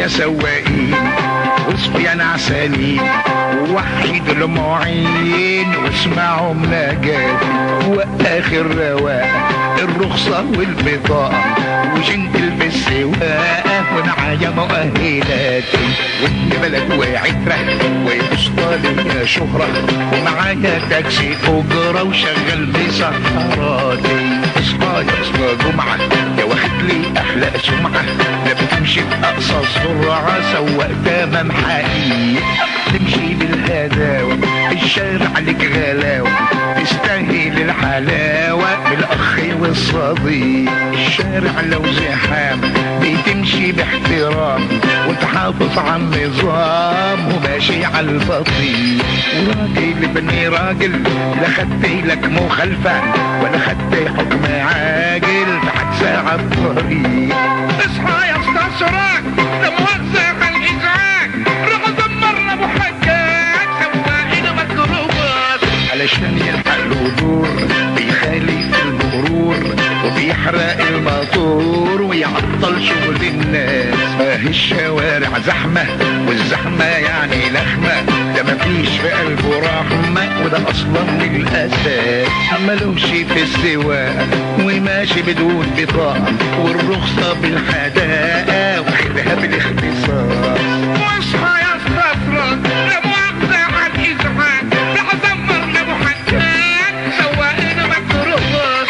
يا سواقين واصحوا يا نعسانين، وحدوا المواعين واسمعوا مناجاتي، واخر رواقه الرخصه والبطاقه وجنتل بالسواقه ومعايا مؤهلاتي، وابن بلد وعتره وبسطالي يا شهره، ومعايا تاكسي اجره وشغل بسهراتي. اصحى يا اصحى جمعه يا واخد لي احلى سمعه، لا بتمشي باقصى سرعه سواق تمام حقيقي، تمشي بالهداوه الشارع لك غلاوه، تستاهل الحلاوه بالاخ والصديق. الشارع لو زحام بتمشي باحترام وتحافظ على النظام وماشي على البطيء، وراجل ابني راجل لا خدت لك مخالفه ولا خدت حكم عاجل في حادثه على الطريق. اصحى يا اسطى سراج لا مؤاخذه على الازعاج، روح دمرنا ابو حجاج سواقين مكروبات، علشان يلحق الهدور بيخالف المرور وبيحرق الموتور ويعطل شغل الناس. اهي الشوارع زحمه والزحمه يعني لخمه، ده مفيش في قلبه رحمه وده اصلا من الاساس، ملوش في السواقه وماشي بدون بطاقه والرخصه بالحداقه وخدها بالاختصاص. واصحى يا استفرد لا مؤاخذه على الازعاج، راح دمرنا ابو حجاج سواقين مكروبات.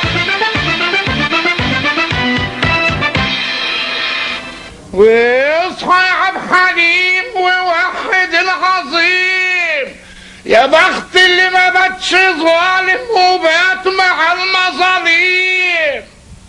واصحى يا عبد حليم ووحد العظيم، يا بخت اللي ما باتش ظالم وبات مع المظاليم.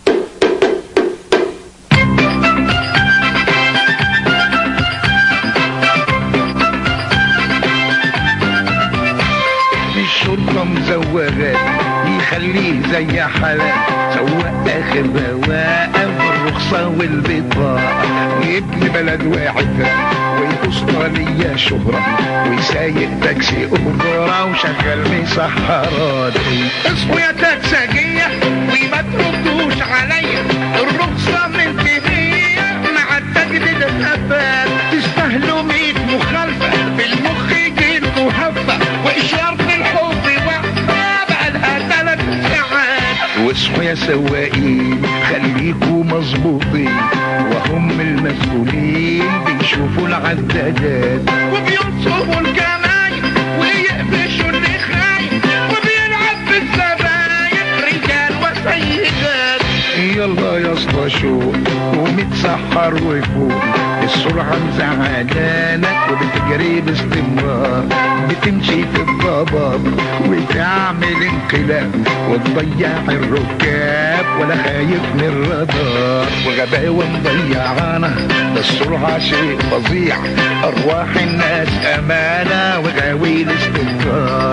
الشرطة مزوغات يخليه زي حالات، سواق اخر رواقه والرخصة والبطاقة، وابن بلد واعتة ويبسطالي يا شهرة ويسايق تاكسي اجرة وشغل مسحراتي. اصحوا يا تاكسجية وما تردوش عليا، الرخصة منتهية مع التجديد الاباد، تستاهلوا 100 مخالفة في المخ يجيلكوا هفة واشارة الحب واقفة بقالها 3 ساعات. واصحوا يا سواقين خليكوا مظبوطين، وهم المسؤولين بيشوفوا العدادات وبينصبوا الجمايل ويقفشوا اللي خايف وبيلعب بالزباين رجال وسيدات. يلا يا اسطى شوق ومتسحر وفوق، السرعة مزعلانك وبتجري باستمرار، بتمشي في الضباب وتعمل انقلاب وتضيع الركاب ولا خايف من الرادار، وغباوة مضيعانا ده السرعة شيء فظيع، أرواح الناس أمانة وغاوي الاستنكار.